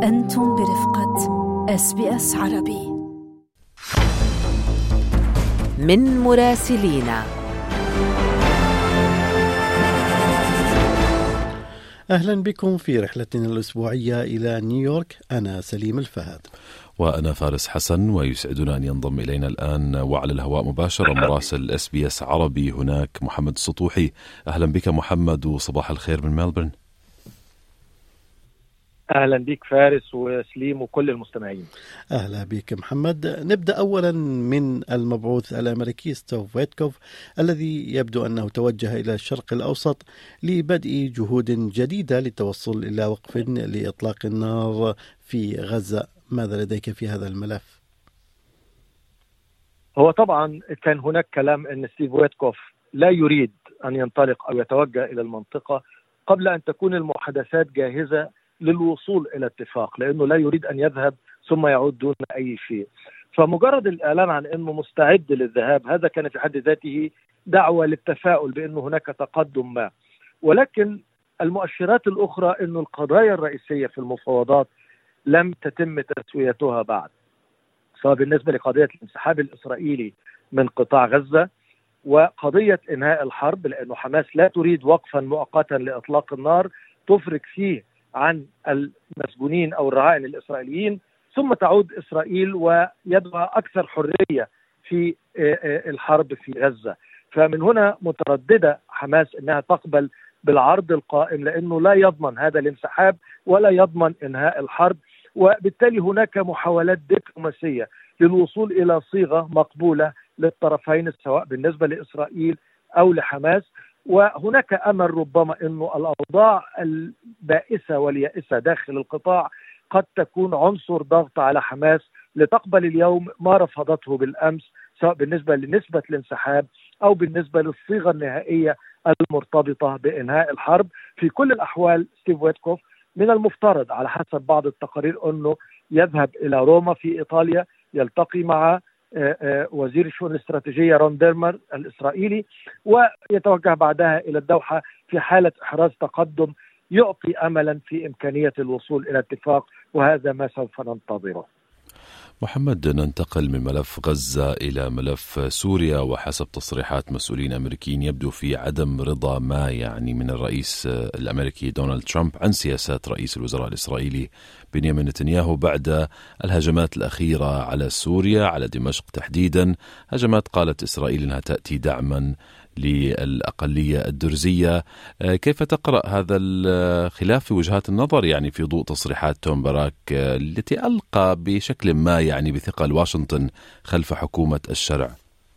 أنتم برفقة SBS عربي. من مراسلينا. أهلا بكم في رحلتنا الأسبوعية إلى نيويورك. أنا سليم الفهد وأنا فارس حسن، ويسعدنا أن ينضم إلينا الآن وعلى الهواء مباشرة مراسل SBS عربي هناك محمد السطوحي. أهلا بك محمد، وصباح الخير من ملبورن. أهلا بك فارس وسليم وكل المستمعين. أهلا بك محمد. نبدأ أولا من المبعوث الأمريكي ستيف ويتكوف الذي يبدو أنه توجه إلى الشرق الأوسط لبدء جهود جديدة للتوصل إلى وقف لإطلاق النار في غزة. ماذا لديك في هذا الملف؟ هو طبعا كان هناك كلام أن ستيف ويتكوف لا يريد أن ينطلق أو يتوجه إلى المنطقة قبل أن تكون المحادثات جاهزة للوصول إلى اتفاق، لأنه لا يريد أن يذهب ثم يعود دون أي شيء. فمجرد الإعلان عن أنه مستعد للذهاب هذا كان في حد ذاته دعوة للتفاؤل بأنه هناك تقدم ما، ولكن المؤشرات الأخرى أنه القضايا الرئيسية في المفاوضات لم تتم تسويتها بعد، سواء بالنسبة لقضية الانسحاب الإسرائيلي من قطاع غزة وقضية إنهاء الحرب، لأنه حماس لا تريد وقفا مؤقتا لإطلاق النار تفرق فيه عن المسجونين أو الرهائن الإسرائيليين، ثم تعود إسرائيل ويدها أكثر حرية في الحرب في غزة. فمن هنا مترددة حماس أنها تقبل بالعرض القائم، لأنه لا يضمن هذا الانسحاب ولا يضمن إنهاء الحرب، وبالتالي هناك محاولات دبلوماسية للوصول إلى صيغة مقبولة للطرفين سواء بالنسبة لإسرائيل أو لحماس. وهناك أمل ربما أنه الأوضاع البائسة واليائسة داخل القطاع قد تكون عنصر ضغط على حماس لتقبل اليوم ما رفضته بالأمس، سواء بالنسبة لنسبة الانسحاب أو بالنسبة للصيغة النهائية المرتبطة بإنهاء الحرب. في كل الأحوال ستيف ويتكوف من المفترض على حسب بعض التقارير أنه يذهب إلى روما في إيطاليا، يلتقي مع وزير الشؤون الاستراتيجية رون ديرمر الإسرائيلي، ويتوجه بعدها إلى الدوحة في حالة إحراز تقدم يعطي أملا في إمكانية الوصول إلى اتفاق، وهذا ما سوف ننتظره. محمد، ننتقل من ملف غزة إلى ملف سوريا، وحسب تصريحات مسؤولين أمريكيين يبدو في عدم رضا ما من الرئيس الأمريكي دونالد ترامب عن سياسات رئيس الوزراء الإسرائيلي بنيامين نتنياهو بعد الهجمات الأخيرة على سوريا، على دمشق تحديدا، هجمات قالت إسرائيل أنها تأتي دعما للأقلية الدرزية. كيف تقرأ هذا الخلاف في وجهات النظر في ضوء تصريحات توم باراك التي ألقى بشكل ما بثقل واشنطن خلف حكومة الشرع؟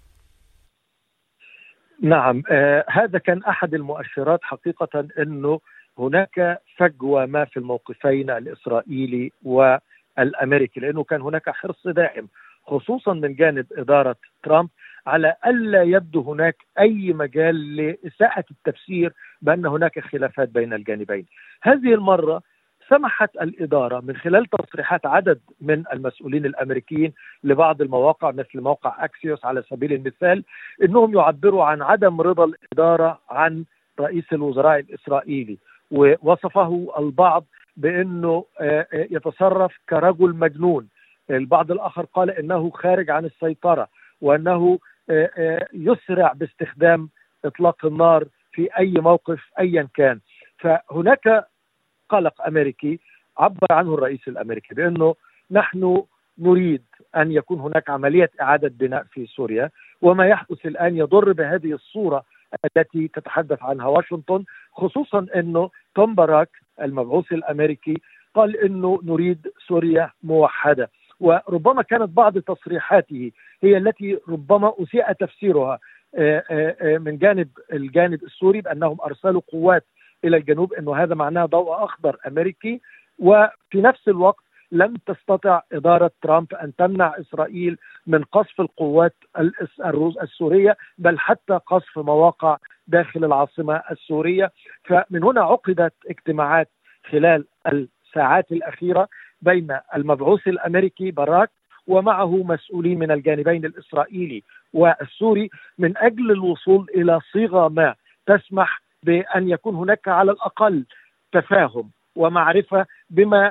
نعم، هذا كان أحد المؤشرات حقيقة أنه هناك فجوة ما في الموقفين الإسرائيلي والأمريكي، لأنه كان هناك حرص دائم خصوصا من جانب إدارة ترامب على ألا يبدو هناك أي مجال لإساءة التفسير بأن هناك خلافات بين الجانبين. هذه المرة سمحت الإدارة من خلال تصريحات عدد من المسؤولين الأمريكيين لبعض المواقع مثل موقع أكسيوس على سبيل المثال، أنهم يعبروا عن عدم رضا الإدارة عن رئيس الوزراء الإسرائيلي، ووصفه البعض بأنه يتصرف كرجل مجنون. البعض الآخر قال أنه خارج عن السيطرة، وأنه يسرع باستخدام إطلاق النار في أي موقف أيا كان. فهناك قلق أمريكي عبر عنه الرئيس الأمريكي بأنه نحن نريد أن يكون هناك عملية إعادة بناء في سوريا، وما يحدث الآن يضر بهذه الصورة التي تتحدث عنها واشنطن، خصوصا أنه توم باراك المبعوث الأمريكي قال أنه نريد سوريا موحدة، وربما كانت بعض تصريحاته هي التي ربما أسيء تفسيرها من الجانب السوري بأنهم أرسلوا قوات إلى الجنوب، أنه هذا معناه ضوء أخضر أمريكي. وفي نفس الوقت لم تستطع إدارة ترامب أن تمنع إسرائيل من قصف القوات السورية، بل حتى قصف مواقع داخل العاصمة السورية. فمن هنا عقدت اجتماعات خلال الساعات الأخيرة بين المبعوث الأمريكي باراك ومعه مسؤولين من الجانبين الإسرائيلي والسوري من أجل الوصول إلى صيغة ما تسمح بأن يكون هناك على الأقل تفاهم ومعرفة بما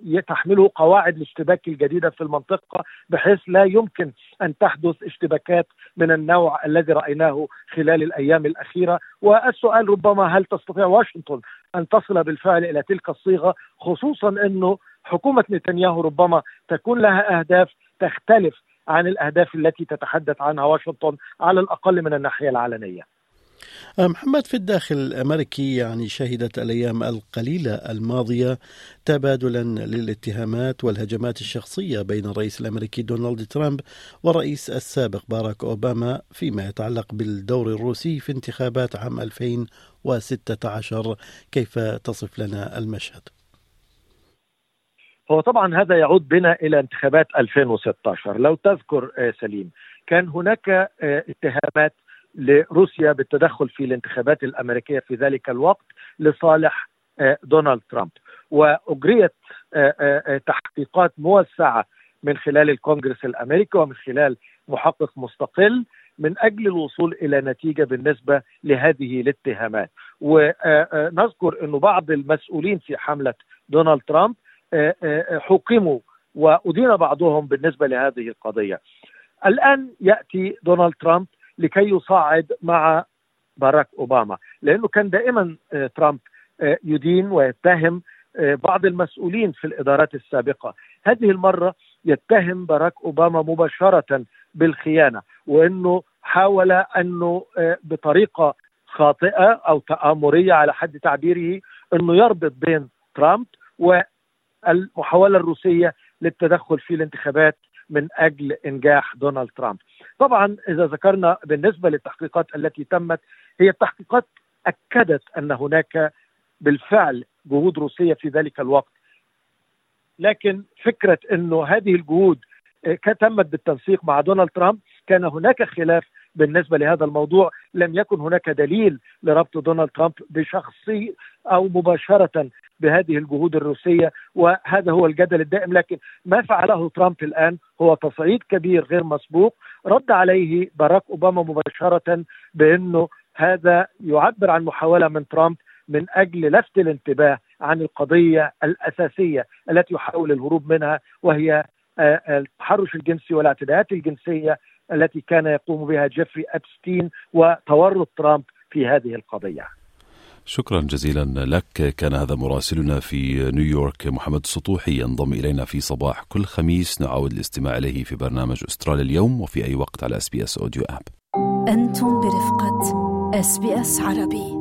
تحمله قواعد الاشتباك الجديدة في المنطقة، بحيث لا يمكن أن تحدث اشتباكات من النوع الذي رأيناه خلال الأيام الأخيرة. والسؤال ربما هل تستطيع واشنطن أن تصل بالفعل إلى تلك الصيغة، خصوصا أنه حكومة نتنياهو ربما تكون لها أهداف تختلف عن الأهداف التي تتحدث عنها واشنطن على الأقل من الناحية العلنية. محمد، في الداخل الأمريكي شهدت الأيام القليلة الماضية تبادلا للاتهامات والهجمات الشخصية بين الرئيس الأمريكي دونالد ترامب والرئيس السابق باراك أوباما فيما يتعلق بالدور الروسي في انتخابات عام 2016. كيف تصف لنا المشهد؟ هو طبعا هذا يعود بنا إلى انتخابات 2016. لو تذكر سليم، كان هناك اتهامات لروسيا بالتدخل في الانتخابات الأمريكية في ذلك الوقت لصالح دونالد ترامب، وأجريت تحقيقات موسعة من خلال الكونغرس الأمريكي ومن خلال محقق مستقل من أجل الوصول إلى نتيجة بالنسبة لهذه الاتهامات. ونذكر أن بعض المسؤولين في حملة دونالد ترامب حكموا وأدين بعضهم بالنسبة لهذه القضية. الآن يأتي دونالد ترامب لكي يصعد مع باراك أوباما، لأنه كان دائما ترامب يدين ويتهم بعض المسؤولين في الإدارات السابقة. هذه المرة يتهم باراك أوباما مباشرة بالخيانة، وأنه حاول أنه بطريقة خاطئة أو تآمرية على حد تعبيره أنه يربط بين ترامب والمحاولة الروسية للتدخل في الانتخابات من أجل إنجاح دونالد ترامب. طبعا إذا ذكرنا بالنسبة للتحقيقات التي تمت، هي التحقيقات أكدت أن هناك بالفعل جهود روسية في ذلك الوقت، لكن فكرة أنه هذه الجهود تمت بالتنسيق مع دونالد ترامب، كان هناك خلاف بالنسبة لهذا الموضوع. لم يكن هناك دليل لربط دونالد ترامب بشخصي أو مباشرة بهذه الجهود الروسية، وهذا هو الجدل الدائم. لكن ما فعله ترامب الآن هو تصعيد كبير غير مسبوق، رد عليه باراك أوباما مباشرة بأنه هذا يعبر عن محاولة من ترامب من أجل لفت الانتباه عن القضية الأساسية التي يحاول الهروب منها، وهي التحرش الجنسي والاعتداءات الجنسية التي كان يقوم بها جيفري أبستين وتورط ترامب في هذه القضية. شكرا جزيلا لك. كان هذا مراسلنا في نيويورك محمد السطوحي، ينضم إلينا في صباح كل خميس. نعود الاستماع إليه في برنامج أستراليا اليوم وفي أي وقت على SBS أوديو آب. أنتم برفقة SBS عربي.